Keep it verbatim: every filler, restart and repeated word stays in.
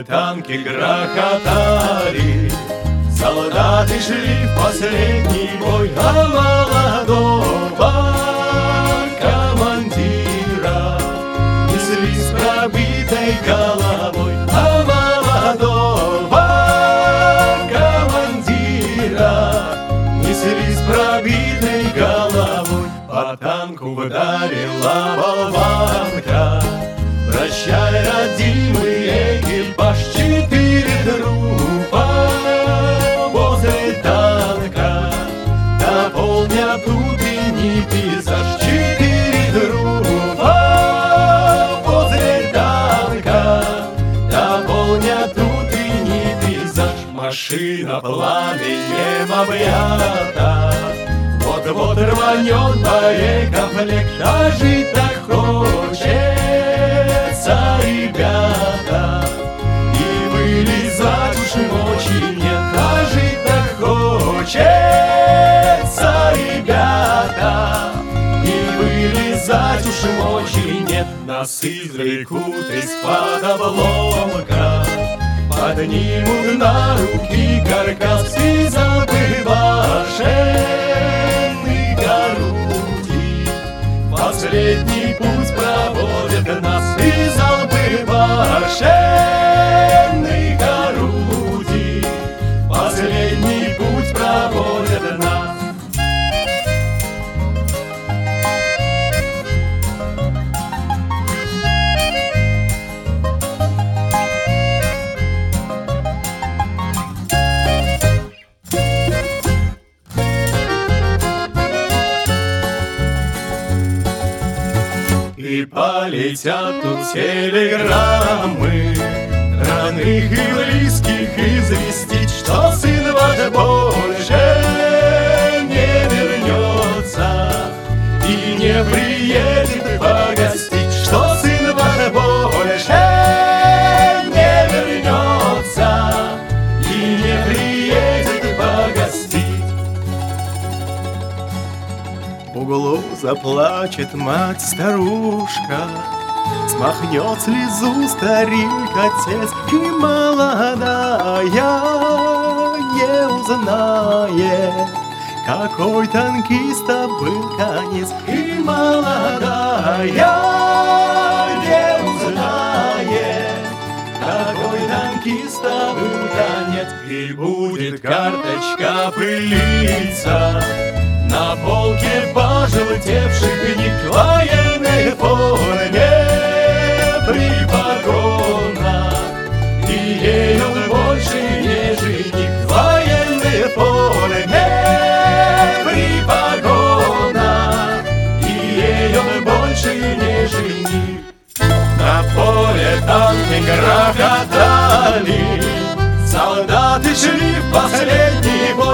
поле танки грохотали, солдаты шли в последний бой, а молодого командира несли с пробитой головой, а молодого командира несли с пробитой головой. По танку вдарила болванка, прощай, родимый экипаж, четыре трупа возле танка, дополнят утренний пейзаж. Четыре трупа возле танка, дополнят утренний пейзаж. Машина пламенем объята, вот-вот рванет боекомплект, а жить так хочется, ребята, и вылезать уж мочи нет, а жить так хочется, ребята, и вылезать уж мочи нет. Нас извлекут из-под обломка, поднимут на руки каркас и забываши груди. Последний путь проводит нас из Алпы башенных орудий. Последний путь проводит нас. И полетят тут телеграммы, родных и близких известить, что сын ваш больше не вернется и не приедет погостить, что сын ваш больше не вернется и не приедет погостить. В углу заплачет мать-старушка, смахнет слезу старик-отец, и молодая не узнает, какой танкиста был конец. И молодая не узнает, какой танкиста был конец. И будет карточка пылиться на полке пожелтевших книг в военной форме при погонах, и ею больше не жених. В военной форме при погонах, и ею больше не жених. На поле танки грохотали, солдаты шли в последний бой,